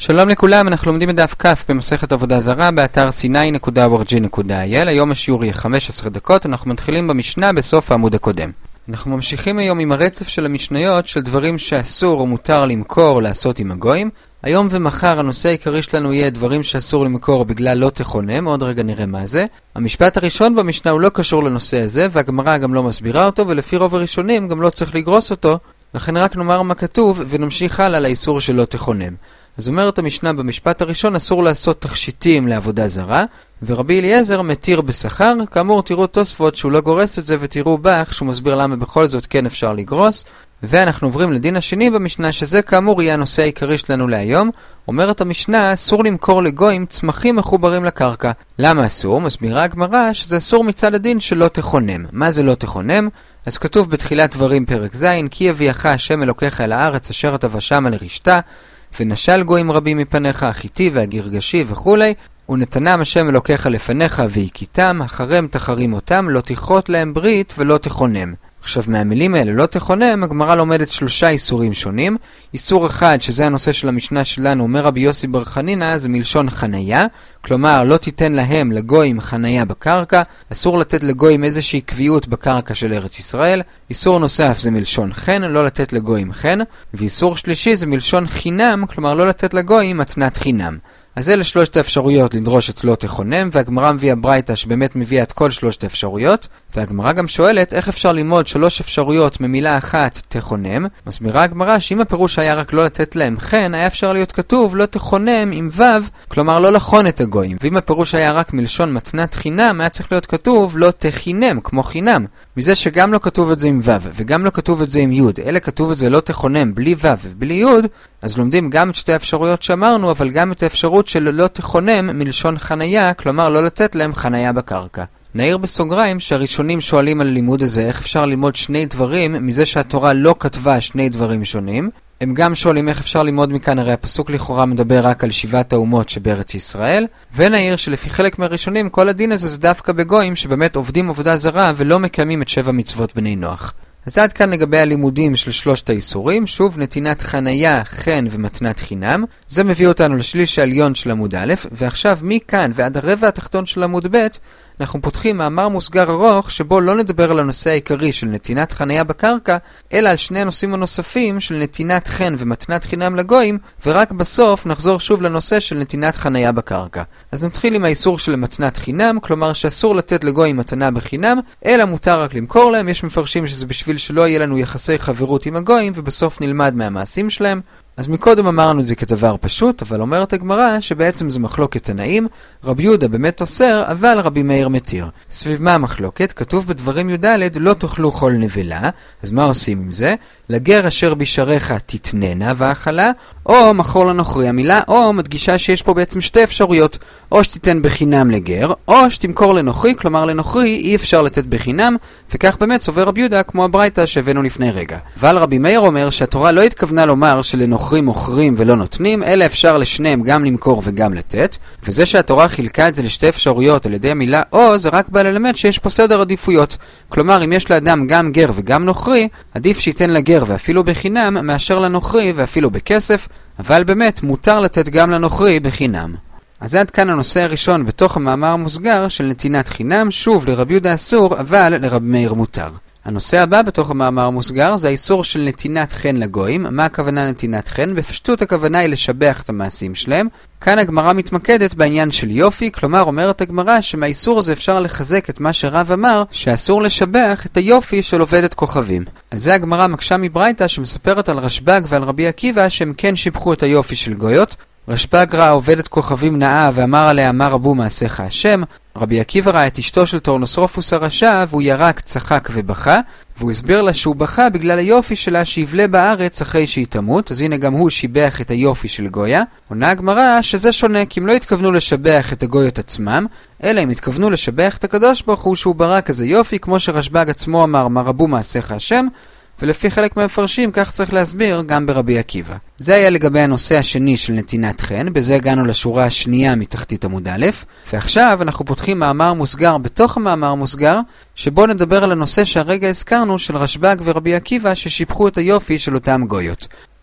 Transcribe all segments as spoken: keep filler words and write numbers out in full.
שלום לכולם, אנחנו לומדים את דף כ' במסכת עבודה זרה באתר סיני נקודה או אר ג'י נקודה איי אל. היום השיעור יהיה חמש עשרה דקות, אנחנו מתחילים במשנה בסוף העמוד הקודם. אנחנו ממשיכים היום עם הרצף של המשניות של דברים שאסור או מותר למכור לעשות עם הגויים. היום ומחר הנושא העיקרי שלנו יהיה דברים שאסור למכור בגלל לא תכונם, עוד רגע נראה מה זה. המשפט הראשון במשנה הוא לא קשור לנושא הזה, והגמרא גם לא מסבירה אותו, ולפי רוב הראשונים גם לא צריך לגרוס אותו, לכן רק נאמר מה כתוב ונמשיך הלאה לאיסור של לא תכונם. אז אומרת המשנה במשפט הראשון אסור לעשות תכשיטים לעבודה זרה, ורבי אליעזר מתיר בשכר. כאמור תראו תוספות שהוא לא גורס את זה, ותראו בך שהוא מסביר למה בכל זאת כן אפשר לגרוס. ואנחנו עוברים לדין השני במשנה, שזה כאמור יהיה הנושא העיקרי שלנו להיום. אומרת המשנה אסור למכור לגויים צמחים מחוברים לקרקע. למה אסור? מסבירה הגמרא שזה אסור מצד הדין שלא תכונם. מה זה לא תכונם? אז כתוב בתחילת דברים פרק ז', כי יביאך השם אלוקיך אל הארץ אשר אתה ושמה לרשתה, ונשל גויים רבים מפניך, החיתי והגרגשי וכו', ונתנם השם אלוקיך לפניך והכיתם, החרם תחרים אותם, לא תכרות להם ברית ולא תכונם. עכשיו מהמילים האלה לא תכונם, הגמרא לומדת שלושה איסורים שונים. איסור אחד, שזה הנושא של המשנה שלנו, אומר רבי יוסי בר חנינא, זה מלשון חניה, כלומר לא תיתן להם לגויים חניה בקרקע, אסור לתת לגויים איזושהי קביעות בקרקע של ארץ ישראל. איסור נוסף זה מלשון חן, לא לתת לגויים חן, ואיסור שלישי זה מלשון חינם, כלומר לא לתת לגויים מתנת חינם. אז אלה שלושת האפשרויות לדרוש את לא תכונם, והגמרא מביאה ברייתא שבאמת מביאה את כל שלושת האפשרויות, והגמרא גם שואלת איך אפשר ללמוד שלוש אפשרויות ממילה אחת תכונם. מסבירה הגמרא שאם הפירוש היה רק לא לתת להם חן, היה אפשר להיות כתוב לא תכונם עם וו, כלומר לא לחון את הגויים. ואם הפירוש היה רק מלשון מתנת חינם, היה צריך להיות כתוב לא תחינם, כמו חינם. מזה שגם לא כתוב את זה עם וו, וגם לא כתוב את זה עם יוד, אלא כתוב את זה לא תכונם בלי וו ובלי יוד, אז לומדים גם את שתי האפשרויות שאמרנו, אבל גם את האפשרות של לא תכונם מלשון חניה, כלומר לא לתת להם חניה בקרקע. נעיר בסוגריים שהראשונים שואלים על הלימוד הזה, איך אפשר ללמוד שני דברים מזה שהתורה לא כתבה שני דברים שונים. הם גם שואלים איך אפשר ללמוד מכאן, הרי הפסוק לכאורה מדבר רק על שבעת האומות שבארץ ישראל, ונעיר שלפי חלק מהראשונים כל הדין הזה זה דווקא בגויים שבאמת עובדים עבודה זרה ולא מקיימים את שבע מצוות בני נוח. אז עד כאן לגבי הלימודים של שלושת האיסורים. שוב, נתינת חניה, חן ומתנת חינם. זה מביא אותנו לשליש העליון של עמוד א', ועכשיו מכאן ועד הרבע התחתון של עמוד ב', אנחנו פותחים מאמר מוסגר ארוך שבו לא נדבר על הנושא העיקרי של נתינת חניה בקרקע, אלא על שני הנושאים הנוספים של נתינת חן ומתנת חינם לגויים, ורק בסוף נחזור שוב לנושא של נתינת חניה בקרקע. אז נתחיל עם האיסור של מתנת חינם, כלומר שאסור לתת לגויים מתנה בחינם, אלא מותר רק למכור להם. יש מפרשים שזה בשביל שלא יהיה לנו יחסי חברות עם הגויים, ובסוף נלמד מהמעשים שלהם. אז מקודם אמרנו את זה כדבר פשוט, אבל אומרת הגמרא שבעצם זה מחלוקת תנאים. רבי יהודה באמת אוסר, אבל רבי מאיר מתיר. סביב מה המחלוקת? כתוב בדברים י"ד לא תאכלו כל נבלה. אז מה עושים עם זה? לגר אשר בשעריך תתננה ואכלה, או מחור לנוכרי. המילה או מדגישה שיש פה בעצם שתי אפשרויות, או שתיתן בחינם לגר, או שתמכור לנוכרי, כלומר לנוכרי אי אפשר לתת בחינם, וכך באמת סובר רבי יהודה כמו הברייתא שהבאנו לפני רגע. אבל רבי מאיר אומר שהתורה לא התכוונה לומר שלנוכרים מוכרים ולא נותנים, אלא אפשר לשניהם גם למכור וגם לתת, וזה שהתורה חילקה את זה לשתי אפשרויות על ידי המילה או, זה רק בא ללמד שיש פה סדר עדיפויות. כלומר, אם יש לאדם גם גר וגם נוכרי, עדיף שייתן לגר ואפילו בחינם מאשר לנוכרי ואפילו בכסף, אבל באמת מותר לתת גם לנוכרי בחינם. אז עד כאן הנושא הראשון בתוך המאמר המוסגר של נתינת חינם. שוב, לרבי יהודה אסור, אבל לרבי מאיר מותר. הנושא הבא בתוך המאמר המוסגר זה האיסור של נתינת חן לגויים. מה הכוונה נתינת חן? בפשטות הכוונה היא לשבח את המעשים שלהם. כאן הגמרא מתמקדת בעניין של יופי, כלומר אומרת הגמרא שמהאיסור הזה אפשר לחזק את מה שרב אמר, שאסור לשבח את היופי של עובדת כוכבים. על זה הגמרא מקשה מברייתא שמספרת על רשב"ג ועל רבי עקיבא שהם כן שיבחו את היופי של גויות. רשב"ג ראה עובדת כוכבים נאה ואמר עליה מה רבו מעשיך השם. רבי עקיבא ראה את אשתו של טורנוסרופוס הרשע והוא ירק, צחק ובכה, והוא הסביר לה שהוא בכה בגלל היופי שלה שיבלה בארץ אחרי שהיא תמות. אז הנה גם הוא שיבח את היופי של גויה. עונה הגמרא שזה שונה, כי הם לא התכוונו לשבח את הגויות עצמם, אלא הם התכוונו לשבח את הקדוש ברוך הוא שהוא ברא כזה יופי, כמו שרשב"ג עצמו אמר מה רבו מעשיך השם, ולפי חלק מהמפרשים כך צריך להסביר גם ברבי עקיבא. זה היה לגבי הנושא השני של נתינת חן, בזה הגענו לשורה השנייה מתחתית עמוד א', ועכשיו אנחנו פותחים מאמר מוסגר בתוך המאמר מוסגר, שבו נדבר על הנושא שהרגע הזכרנו של רשב"ג ורבי עקיבא ששיבחו את היופי של אותם גויות.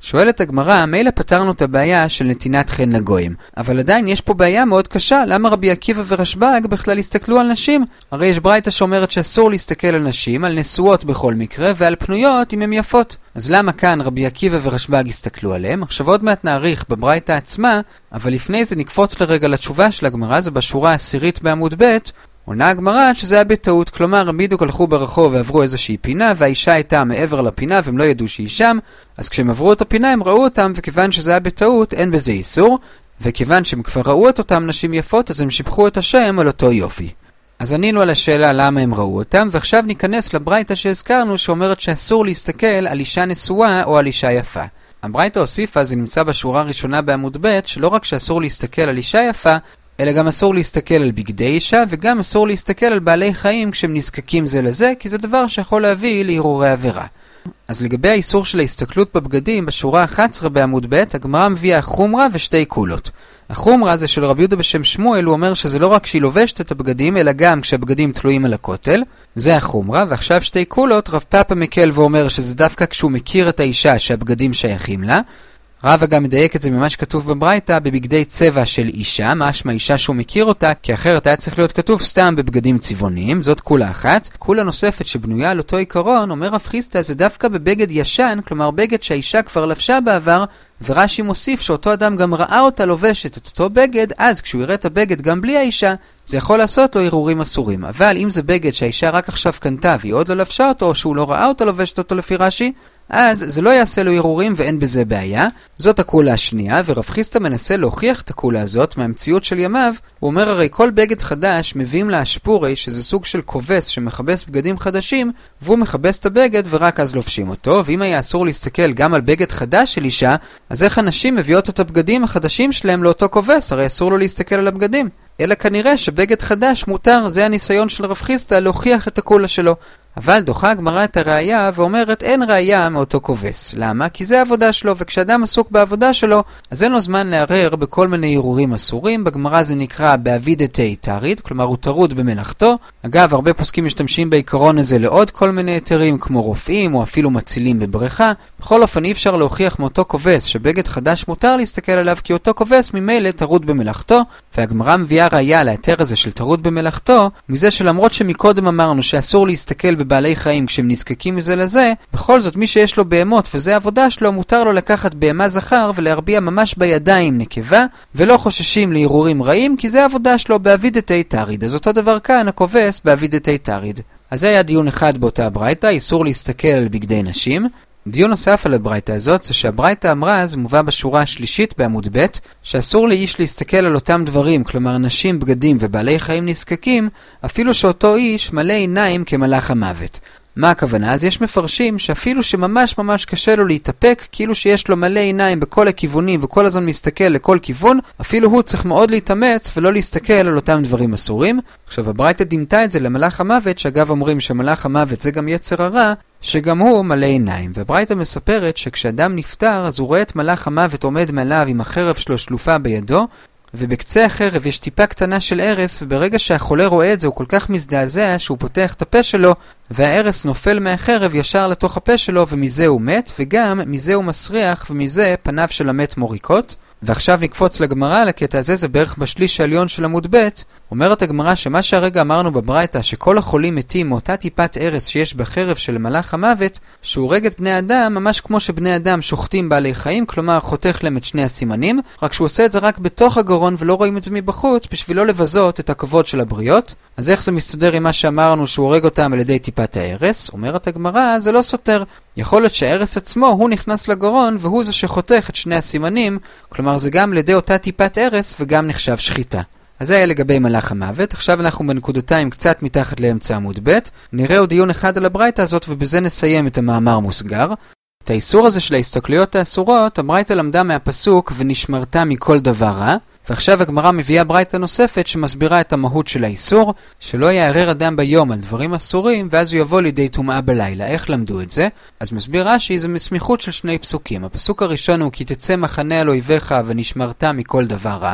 שואלת הגמרא, מילא פתרנו את הבעיה של נתינת חן לגויים, אבל עדיין יש פה בעיה מאוד קשה, למה רבי עקיבא ורשב"ג בכלל הסתכלו על נשים? הרי יש ברייתא שאומרת שאסור להסתכל על נשים, על נשואות בכל מקרה, ועל פנויות אם הן יפות. אז למה כאן רבי עקיבא ורשב"ג הסתכלו עליהם? עכשיו עוד מעט נעריך בברייתא עצמה, אבל לפני זה נקפוץ לרגע לתשובה של הגמרא, זה בשורה העשירית בעמוד ב', עונה הגמרא שזה היה בטעות, כלומר הם בדיוק הלכו ברחוב ועברו איזושהי פינה והאישה הייתה מעבר לפינה והם לא ידעו שהיא שם, אז כשהם עברו את הפינה הם ראו אותם, וכיוון שזה היה בטעות אין בזה איסור, וכיוון שהם כבר ראו את אותם נשים יפות אז הם שיבחו את השם על אותו יופי. אז ענינו על השאלה למה הם ראו אותם, ועכשיו ניכנס לברייתא שהזכרנו שאומרת שאסור להסתכל על אישה נשואה או על אישה יפה. הברייתא הוסיפה, זה נמצא בשורה הראשונה בעמוד ב', שלא רק שאסור להסתכל על אישה יפה, אלא גם אסור להסתכל על בגדי אישה, וגם אסור להסתכל על בעלי חיים כשהם נזקקים זה לזה, כי זה דבר שיכול להביא להרהורי עבירה. אז לגבי האיסור של ההסתכלות בבגדים, בשורה אחת עשרה בעמוד ב', הגמרא מביאה חומרה ושתי קולות. החומרה זה של רבי יהודה בשם שמואל, הוא אומר שזה לא רק שהיא לובשת את הבגדים, אלא גם כשהבגדים תלויים על הכותל. זה החומרה, ועכשיו שתי קולות, רב פאפה מקל ואומר שזה דווקא כשהוא מכיר את האישה שהבגדים שייכים לה. רבא גם מדייק את זה ממש כתוב בברייתא בבגדי צבע של אישה, משמע אישה שהוא מכיר אותה, כי אחרת היה צריך להיות כתוב סתם בבגדים צבעוניים, זאת קולה אחת. קולה נוספת שבנויה על אותו עיקרון, אומר רב חיסדא, זה דווקא בבגד ישן, כלומר בגד שהאישה כבר לבשה בעבר, ורש"י מוסיף שאותו אדם גם ראה אותה לובשת את אותו בגד, אז כשהוא יראה את הבגד גם בלי האישה, זה יכול לעשות לו הרהורים אסורים. אבל אם זה בגד שהאישה רק עכשיו קנתה והיא עוד לא לבשה אותו, או שהוא לא ראה אותה לובשת אותו לפי רש"י, אז זה לא יעשה לו הרהורים ואין בזה בעיה. זאת הקולה השנייה, ורב חיסדא מנסה להוכיח את הקולה הזאת מהמציאות של ימיו. הוא אומר הרי כל בגד חדש מביאים לאשפורי, שזה סוג של כובס שמחבס בגדים חדשים, והוא מחבס את הבגד ורק אז לובשים אותו. ואם היה אסור להסתכל גם על בגד חדש של אישה, אז איך הנשים מביאות את הבגדים החדשים שלהם לאותו כובס? הרי אסור לו להסתכל על הבגדים. אלא כנראה שבגד חדש מותר, זה הניסיון של רב חיסדא להוכיח את הקולה שלו. אבל דוחה הגמרא את הראייה ואומרת אין ראייה מאותו כובס. למה? כי זה העבודה שלו, וכשאדם עסוק בעבודה שלו, אז אין לו זמן לערער בכל מיני הרהורים אסורים. בגמרא זה נקרא בעבידתי תריד, כלומר הוא טרוד במלאכתו. אגב, הרבה פוסקים משתמשים בעיקרון הזה לעוד כל מיני היתרים, כמו רופאים או אפילו מצילים בבריכה. בכל אופן אי אפשר להוכיח מאותו כובס שבגד חדש מותר להסתכל עליו, כי אותו כובס ממילא טרוד במלאכתו. והגמרא מביאה ראייה להיתר הזה של טרוד במלאכתו, מזה שלמרות שמקודם אמרנו שאסור להסתכל בבעלי חיים כשהם נזקקים מזה לזה, בכל זאת מי שיש לו בהמות וזה העבודה שלו, מותר לו לקחת בהמה זכר ולהרביע ממש בידיים נקבה, ולא חוששים להרהורים רעים, כי זה העבודה שלו בעבידתי תריד. אז אותו דבר כאן הכובס בעבידתי תריד. אז זה היה דיון אחד באותה ברייתא, איסור להסתכל על בגדי נשים. דיון נוסף על הברייתא הזאת זה שהברייתא אמרה, זה מובא בשורה השלישית בעמוד ב', שאסור לאיש להסתכל על אותם דברים, כלומר נשים, בגדים ובעלי חיים נזקקים, אפילו שאותו איש מלא עיניים כמלאך המוות. מה הכוונה? אז יש מפרשים שאפילו שממש ממש קשה לו להתאפק, כאילו שיש לו מלא עיניים בכל הכיוונים וכל הזמן מסתכל לכל כיוון, אפילו הוא צריך מאוד להתאמץ ולא להסתכל על אותם דברים אסורים. עכשיו הברייתא דימתה את זה למלאך המוות, שאגב אומרים שמלאך המוות זה גם יצר הרע, שגם הוא מלא עיניים. וברייתא מספרת שכשאדם נפטר אז הוא רואה את מלאך המוות עומד מעליו עם החרב שלו שלופה בידו, ובקצה החרב יש טיפה קטנה של ערס, וברגע שהחולה רואה את זה הוא כל כך מזדעזע שהוא פותח את הפה שלו, והערס נופל מהחרב ישר לתוך הפה שלו, ומזה הוא מת, וגם מזה הוא מסריח, ומזה פניו של המת מוריקות. ועכשיו נקפוץ לגמרא, לקטע הזה זה בערך בשליש העליון של עמוד ב'. אומרת הגמרא שמה שהרגע אמרנו בברייתא, שכל החולים מתים מאותה טיפת ערס שיש בחרב של מלאך המוות, שהוא הורג את בני אדם ממש כמו שבני אדם שוחטים בעלי חיים, כלומר חותך להם את שני הסימנים, רק שהוא עושה את זה רק בתוך הגרון ולא רואים את זה מבחוץ, בשביל לא לבזות את הכבוד של הבריות. אז איך זה מסתדר עם מה שאמרנו שהוא הורג אותם על ידי טיפת הערס? אומרת הגמרא, זה לא סותר. יכול להיות שהערס עצמו הוא נכנס לגרון והוא זה שחותך את שני הסימנים, כלומר זה גם לידי אותה טיפת ערס וגם נחשב שחיטה. אז זה היה לגבי מלאך המוות. עכשיו אנחנו בנקודתיים קצת מתחת לאמצע עמוד ב'. נראה עוד דיון אחד על הברייתא הזאת ובזה נסיים את המאמר מוסגר. את האיסור הזה של ההסתכלויות האסורות, הברייתא למדה מהפסוק ונשמרת מכל דבר רע. ועכשיו הגמרא מביאה ברייתא נוספת שמסבירה את המהות של האיסור, שלא יערער אדם ביום על דברים אסורים ואז הוא יבוא לידי טומאה בלילה. איך למדו את זה? אז מסביר רש"י, זה מסמיכות של שני פסוקים. הפסוק הראשון הוא כי תצא מחנה על אויביך ונשמרת מכל דבר רע,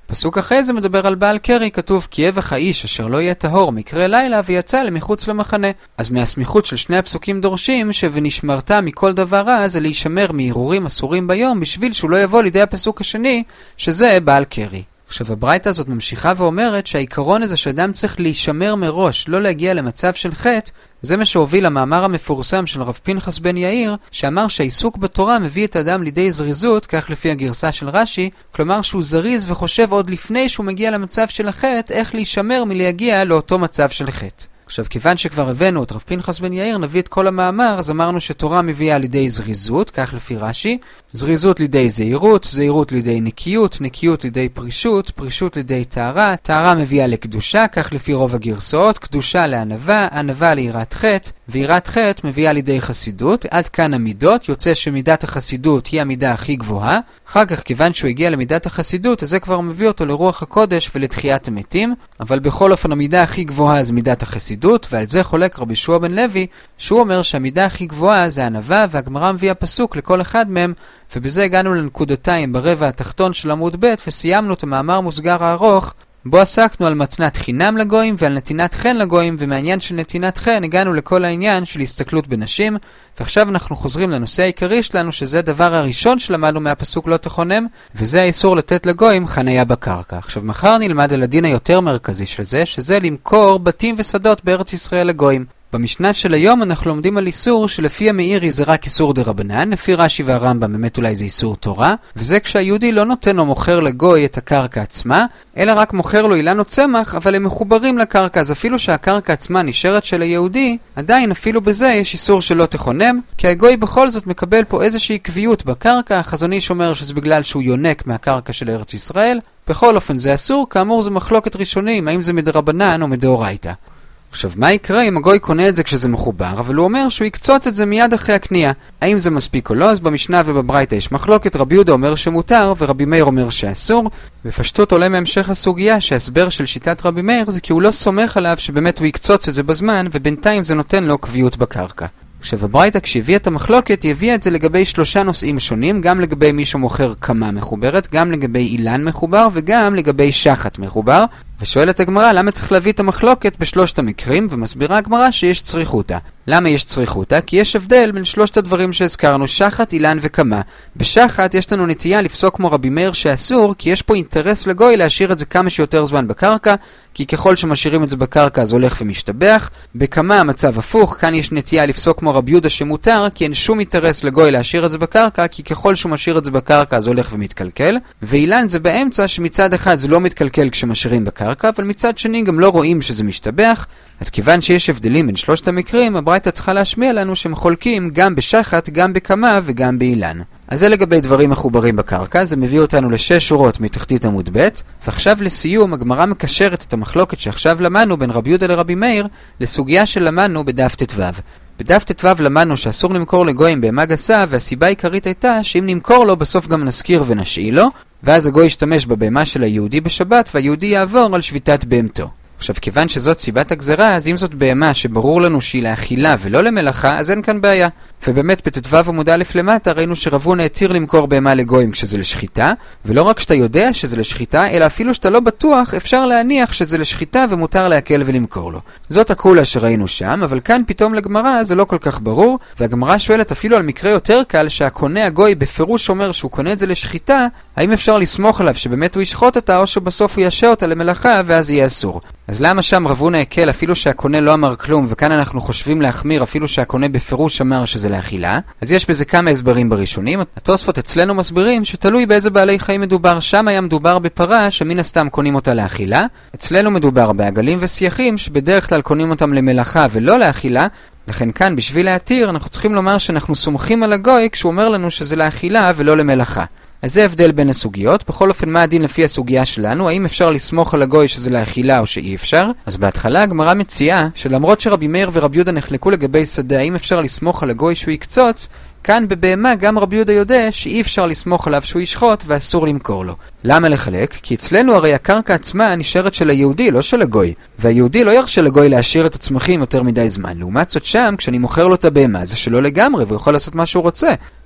פסוק אחרי זה מדבר על בעל קרי, כתוב כי יבך האיש אשר לא יהיה טהור מקרה לילה ויצא למחוץ למחנה. אז מהסמיכות של שני הפסוקים דורשים שוונשמרת מכל דבר רע זה להישמר מהרהורים אסורים ביום בשביל שהוא לא יבוא לידי הפסוק השני שזה בעל קרי. עכשיו הברייתא הזאת ממשיכה ואומרת שהעיקרון הזה שאדם צריך להישמר מראש, לא להגיע למצב של חטא, זה מה שהוביל למאמר המפורסם של רב פנחס בן יאיר, שאמר שהעיסוק בתורה מביא את האדם לידי זריזות, כך לפי הגרסה של רש"י, כלומר שהוא זריז וחושב עוד לפני שהוא מגיע למצב של החטא, איך להישמר מלהגיע לאותו מצב של חטא. עכשיו, כיוון שכבר הבאנו את רב פנחס בן יאיר, נביא את כל המאמר, אז אמרנו שתורה מביאה לידי זריזות, כך לפי רש"י, זריזות לידי זהירות, זהירות לידי נקיות, נקיות לידי פרישות, פרישות לידי טהרה, טהרה מביאה לקדושה, כך לפי רוב הגרסאות, קדושה לענווה, ענווה ליראת חטא, ויראת חטא מביאה לידי חסידות. עד כאן המידות, יוצא שמידת החסידות היא המידה הכי גבוהה. אחר כך, כיוון שהוא הגיע למידת החסידות, אז זה כבר מביא אותו לרוח הקודש ולתחיית המתים, אבל בכל אופן המידה הכי גבוהה זה מידת החסידות, ועל זה חולק רבי יהושע בן לוי, שהוא אומר שהמידה הכי גבוהה זה ענווה, והגמרא מביאה פסוק לכל אחד מהם, ובזה הגענו לנקודתיים ברבע התחתון של עמוד ב' וסיימנו את המאמר מוסגר הארוך, בו עסקנו על מתנת חינם לגויים ועל נתינת חן לגויים, ומעניין של נתינת חן הגענו לכל העניין של הסתכלות בנשים, ועכשיו אנחנו חוזרים לנושא העיקרי שלנו, שזה הדבר הראשון שלמדנו מהפסוק לא תחונם, וזה האיסור לתת לגויים חניה בקרקע. עכשיו מחר נלמד על הדין היותר מרכזי של זה, שזה למכור בתים ושדות בארץ ישראל לגויים. במשנה של היום אנחנו לומדים על איסור שלפי המאירי זה רק איסור דרבנן, לפי רש"י והרמב"ם באמת אולי זה איסור תורה, וזה כשהיהודי לא נותן או מוכר לגוי את הקרקע עצמה, אלא רק מוכר לו אילן או צמח, אבל הם מחוברים לקרקע, אז אפילו שהקרקע עצמה נשארת של היהודי, עדיין אפילו בזה יש איסור שלא תחונם, כי הגוי בכל זאת מקבל פה איזושהי קביעות בקרקע. החזון איש אומר שזה בגלל שהוא יונק מהקרקע של ארץ ישראל. בכל אופן זה אסור, כאמור זה מחלוקת ראשונים, האם זה מדרבנן או מדאורייתא. עכשיו, מה יקרה אם הגוי קונה את זה כשזה מחובר, אבל הוא אומר שהוא יקצוץ את זה מיד אחרי הקנייה? האם זה מספיק או לא? אז במשנה ובברייתא יש מחלוקת, רבי יהודה אומר שמותר ורבי מאיר אומר שאסור. בפשטות עולה מהמשך הסוגיה שההסבר של שיטת רבי מאיר זה כי הוא לא סומך עליו שבאמת הוא יקצוץ את זה בזמן, ובינתיים זה נותן לו קביעות בקרקע. עכשיו הברייתא כשהביאה את המחלוקת, היא הביאה את זה לגבי שלושה נושאים שונים, גם לגבי מי שמוכר קמה מחוברת, גם לגבי אילן מחובר וגם לגבי שחת מחובר. ושואלת הגמרא למה צריך להביא את המחלוקת בשלושת המקרים, ומסבירה הגמרא שיש צריכותא. למה יש צריכותא? כי יש הבדל בין שלושת הדברים שהזכרנו, שחת, אילן וקמה. בשחת יש לנו נטייה לפסוק כמו רבי מאיר שאסור, כי יש פה אינטרס לגוי להשאיר את זה כמה שיותר זמן בקרקע, כי ככל שמשאירים את זה בקרקע אז הולך ומשתבח. בקמה המצב הפוך, כאן יש נטייה לפסוק כמו רבי יהודה שמותר, כי אין שום אינטרס לגוי להשאיר את זה בקרקע, כי ככל שהוא משאיר את זה בקרקע אז הולך ומתקלקל. ואילן זה באמצע, שמצד אחד זה לא מתקלקל כשמשאירים בקרקע, אבל מצד שני גם לא רואים שזה משתבח. אז כיוון שיש הבדלים בין שלושת המקרים, הברייתא צריכה להשמיע לנו שהם חולקים גם בשחת, גם בקמה וגם באילן. אז זה לגבי דברים מחוברים בקרקע, זה מביא אותנו לשש שורות מתחתית עמוד ב', ועכשיו לסיום הגמרא מקשרת את המחלוקת שעכשיו למדנו בין רבי יהודה לרבי מאיר לסוגיה שלמדנו בדף ט"ו. בדף ט"ו למדנו שאסור למכור לגויים בהמה גסה, והסיבה העיקרית הייתה שאם נמכור לו בסוף גם נזכיר ונשאיל לו, ואז הגוי ישתמש בבהמה של היהודי בשבת והיהודי יעבור על שביתת בהמתו. עכשיו, כיוון שזאת סיבת הגזרה, אז אם זאת בהמה שברור לנו שהיא לאכילה ולא למלאכה, אז אין כאן בעיה. ובאמת בט"ו עמוד א' למטה ראינו שרבונה התיר למכור בהמה לגויים כשזה לשחיטה, ולא רק שאתה יודע שזה לשחיטה, אלא אפילו שאתה לא בטוח, אפשר להניח שזה לשחיטה ומותר להקל ולמכור לו. זאת הקולה שראינו שם, אבל כאן פתאום לגמרא זה לא כל כך ברור, והגמרא שואלת אפילו על מקרה יותר קל שהקונה הגוי בפירוש אומר שהוא קונה את זה לשחיטה, האם אפשר לסמוך עליו שבאמת הוא ישחוט אותה, או שבסוף הוא ישע אותה למלאכה ואז יהיה אסור. אז למה שם רבונה הקל אפילו שהקונה לא אמר כלום, וכאן אנחנו חושבים להחמיר אפילו שהקונה בפירוש אמר שזה לאכילה? אז יש בזה כמה הסברים בראשונים. התוספות אצלנו מסבירים שתלוי באיזה בעלי חיים מדובר. שם היה מדובר בפרה שמן הסתם קונים אותה לאכילה, אצלנו מדובר בעגלים וסייחים שבדרך כלל קונים אותם למלאכה ולא לאכילה. לכן כאן בשביל להתיר אנחנו צריכים לומר שאנחנו סומכים על הגוי כשהוא אומר לנו שזה לאכילה ולא למלאכה. אז זה הבדל בין הסוגיות. בכל אופן, מה הדין לפי הסוגיה שלנו? האם אפשר לסמוך על הגוי שזה לאכילה או שאי אפשר? אז בהתחלה הגמרא מציעה שלמרות שרבי מאיר ורבי יהודה נחלקו לגבי שדה, האם אפשר לסמוך על הגוי שהוא יקצוץ, כאן בבהמה גם רבי יהודה יודע שאי אפשר לסמוך עליו שהוא ישחוט ואסור למכור לו. למה לחלק? כי אצלנו הרי הקרקע עצמה נשארת של היהודי, לא של הגוי. והיהודי לא ירשה לגוי להשאיר את הצמחים יותר מדי זמן. לעומת זאת שם, כשאני מוכר לו את הבהמה, זה שלו לגמרי, והוא יכול לעשות מה שהוא רוצה.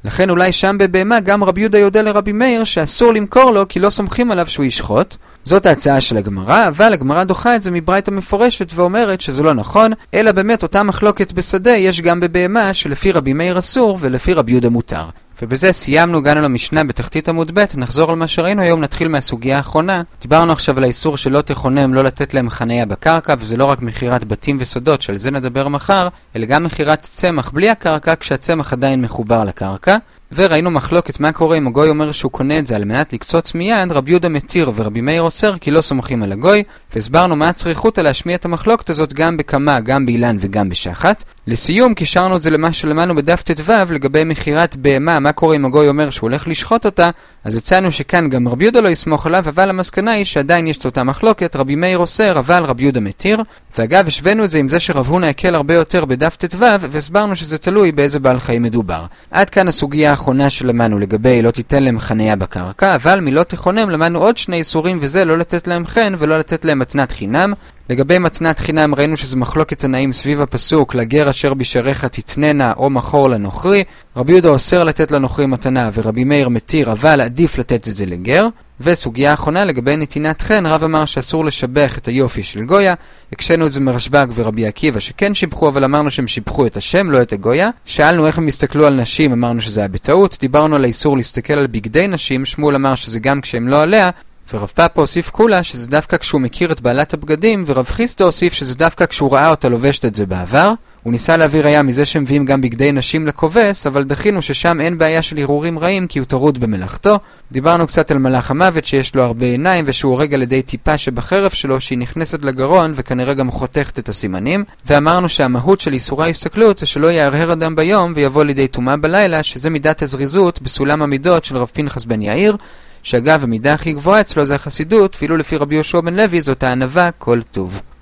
לכן אולי שם בבהמה גם רבי יהודה יודע לרבי מאיר שאסור למכור לו כי לא סומכים עליו שהוא ישחוט. זאת ההצעה של הגמרא, אבל הגמרא דוחה את זה מברייתא מפורשת ואומרת שזה לא נכון, אלא באמת אותה מחלוקת בשדה יש גם בבהמה שלפי רבי מאיר אסור ולפי רבי יהודה מותר. ובזה סיימנו, הגענו למשנה בתחתית עמוד ב', נחזור על מה שראינו היום, נתחיל מהסוגיה האחרונה. דיברנו עכשיו על האיסור שלא תכונם, לא לתת להם חניה בקרקע, וזה לא רק מחירת בתים וסודות, שעל זה נדבר מחר, אלא גם מחירת צמח בלי הקרקע כשהצמח עדיין מחובר לקרקע. וראינו מחלוקת מה קורה אם הגוי אומר שהוא קונה את זה על מנת לקצוץ מיד, רבי יהודה מתיר ורבי מאיר אוסר כי לא סומכים על הגוי, והסברנו מה הצריכות על להשמיע את המחלוקת הזאת גם בקמה, גם באילן וגם בשחת. לסיום, קישרנו את זה למה שלמדנו בדף ט"ו לגבי מחירת בהמה, מה קורה אם הגוי אומר שהוא הולך לשחוט אותה, אז הצענו שכאן גם רבי יהודה לא יסמוך עליו, אבל המסקנה היא שעדיין יש את אותה מחלוקת, רבי מאיר אוסר אבל רבי יהודה מתיר. ואגב, השווינו את זה עם זה שרב הונא הקל הרבה יותר בדף ט"ו, והסברנו שזה תלוי באיזה בעל חיים מדובר. עד כאן הסוגיה האחרונה שלמדנו לגבי לא תיתן להם חניה בקרקע, אבל מלא תכונם למדנו עוד שני איסורים, וזה לא לתת להם חן ולא לתת להם מתנת חינם. לגבי מתנת חינם ראינו שזה מחלוקת תנאים סביב הפסוק לגר אשר בשעריך תתננה או מחור לנוכרי. רבי יהודה אוסר לתת לנוכרי מתנה ורבי מאיר מתיר, אבל עדיף לתת את זה לגר. וסוגיה האחרונה לגבי נתינת חן, רב אמר שאסור לשבח את היופי של גויה. הקשנו את זה מרשב"ג ורבי עקיבא שכן שיבחו, אבל אמרנו שהם שיבחו את השם, לא את הגויה. שאלנו איך הם הסתכלו על נשים, אמרנו שזה היה בטעות. דיברנו על האיסור להסתכל על בגדי נשים, שמואל אמר שזה גם כשהם לא עליה, ורב פאפה הוסיף כולה שזה דווקא כשהוא מכיר את בעלת הבגדים, ורב חיסדא הוסיף שזה דווקא כשהוא ראה אותה לובשת את זה בעבר. הוא ניסה להביא ראיה מזה שמביאים גם בגדי נשים לכובס, אבל דחינו ששם אין בעיה של ערעורים רעים כי הוא טרוד במלאכתו. דיברנו קצת על מלאך המוות שיש לו הרבה עיניים ושהוא הורג על ידי טיפה שבחרב שלו שהיא נכנסת לגרון וכנראה גם חותכת את הסימנים. ואמרנו שהמהות של איסורי ההסתכלות זה שלא יערער אדם ביום ויבוא לידי טומאה בלילה, שזה מידת הזריזות בסולם המידות של רב פנחס בן יאיר, שאגב המידה הכי גבוהה אצלו זה החסידות, ואילו לפי רבי יהושע בן לוי זאת הענווה כל טוב.